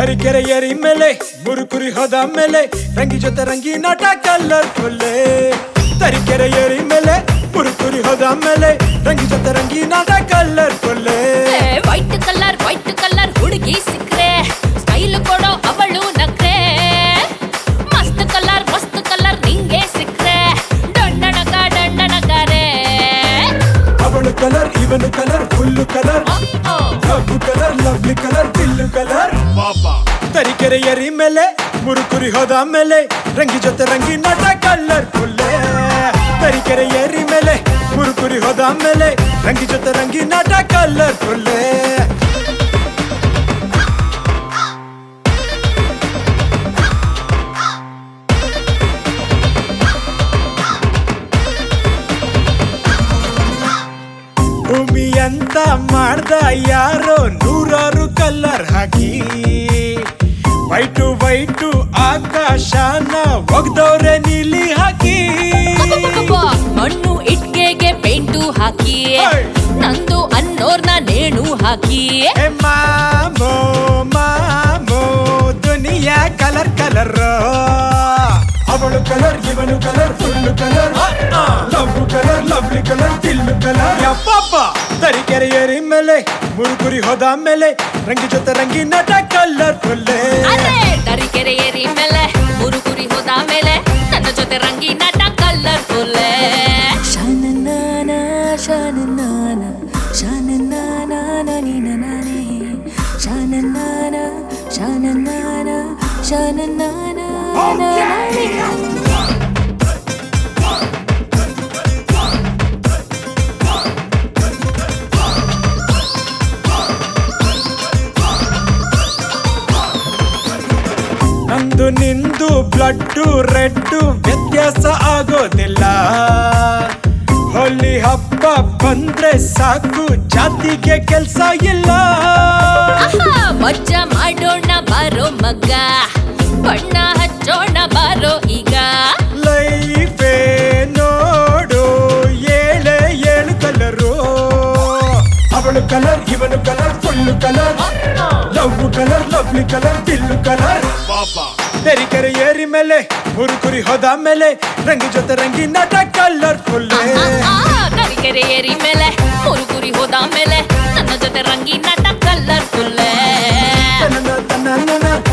ತರೀಕೆರೆ ಏರಿ ಮೇಲೆ ಮುರುಕುರಿ ಹೋದ ಮೇಲೆ ರಂಗಿ ಜೊತೆ ರಂಗಿ ನಾಟ ಕಲರ್ಫುಲ್ ತರೀಕೆರೆ ಏರಿ ಮೇಲೆ ಮುರುಕುರಿ ಹೋದ ಮೇಲೆ ರಂಗಿ ಜೊತೆ ರಂಗಿ ನಾಟ ಕಲರ್ಫುಲ್ ವೈಟ್ ಕಲರ್ ಹುಡುಗಿ ಸಿಕ್ರೆ ಸ್ಟೈಲ್ ಕೊಡೋ ಅವಳು ನಕ್ರೆ ಮಸ್ತ್ ಕಲರ್ ನಿಂಗೆ ಸಿಕ್ರೆ ಡಣ್ಣಣಗಾರೆ ಅವಳು ಕಲರ್ ಇವನು colour full colour colour lovely colour ದಿಲ್ಲು ಕಲರ್ ತರೀಕೆರೆ ಏರಿ ಮೇಲೆ ಮುರುಕುರಿ ಹೋದ ಮೇಲೆ ರಂಗಿ ಜೊತೆ ರಂಗಿ ನಾಟ ಕಲರ್ಫುಲ್ ತರೀಕೆರೆ ಏರಿ ಮೇಲೆ ಮುರುಕುರಿ ಹೋದ ಮೇಲೆ ರಂಗಿ ಜೊತೆ ರಂಗಿ ನಾಟ ಕಲರ್ಫುಲ್ ಭೂಮಿ ಅಂತ ಮಾಡ್ದ ಯಾರೋ ನೂರಾರು ಕಲರ್ ಹಾಕಿ ವೈಟು ಆಕಾಶನ ಒಗ್ದವ್ರೆ ನೀಲಿ ಹಾಕಿ ಮಣ್ಣು ಇಟ್ಕೆಗೆ ಪೇಂಟು ಹಾಕಿ ನಂದು ಅನ್ನೋರ್ನ ನೇಣು ಹಾಕಿ ಮಾಮೋ ದುನಿಯಾ ಕಲರ್ ಅವಳು ಕಲರ್ ಇವನು colour full colour lovely colour ದಿಲ್ಲು ಕಲರ್ ಯಪ್ಪಪ್ಪ ತರೀಕೆರೆ ಏರಿ ಮೇಲೆ ಮುರುಕುರಿ ಹೋದ ಮೇಲೆ ರಂಗಿ ಜೊತೆ ರಂಗಿ ನಟ ಕಲರ್ಫುಲ್ ತರೀಕೆರೆ ಏರಿ ಮೇಲೆ ಮುರುಕುರಿ ಹೋದ ಮೇಲೆ ನನ್ನ ಜೊತೆ ರಂಗಿ ನಟ ಕಲರ್ಫುಲ್ ನಂದು ನಿಂದು ಬ್ಲಡ್ಡು ರೆಡ್ಡು ವ್ಯತ್ಯಾಸ ಆಗೋದಿಲ್ಲ ಹೋಲಿ ಹಬ್ಬ ಬಂದ್ರೆ ಸಾಕು ಜಾತಿಗೆ ಕೆಲ್ಸ ಇಲ್ಲ ಮಜ್ಜಾ ಮಾಡೋಣ ಬಾರೋ ಮಗ್ಗ ಬಣ್ಣ ಹಚ್ಚೋಣ ಬಾರೋ ಈಗ ಲೈಫೇ ನೋಡು ಏಳು ಕಲರು ಅವಳು ಕಲರ್ ಇವನು colour full colour lovely colour ದಿಲ್ಲು ಕಲರ್ ತರೀಕೆರೆ ಏರಿ ಮೇಲೆ ಮುರುಕುರಿ ಹೋದ ಮೇಲೆ ರಂಗಿ ಜೊತೆ ರಂಗಿ ನಾಟ ಕಲರ್ಫುಲ್ ತರೀಕೆರೆ ಏರಿ ಮೇಲೆ ಮುರುಕುರಿ ಹೋದ ಮೇಲೆ ನನ್ನ ಜೊತೆ ರಂಗಿ ನಾಟ ಕಲರ್ಫುಲ್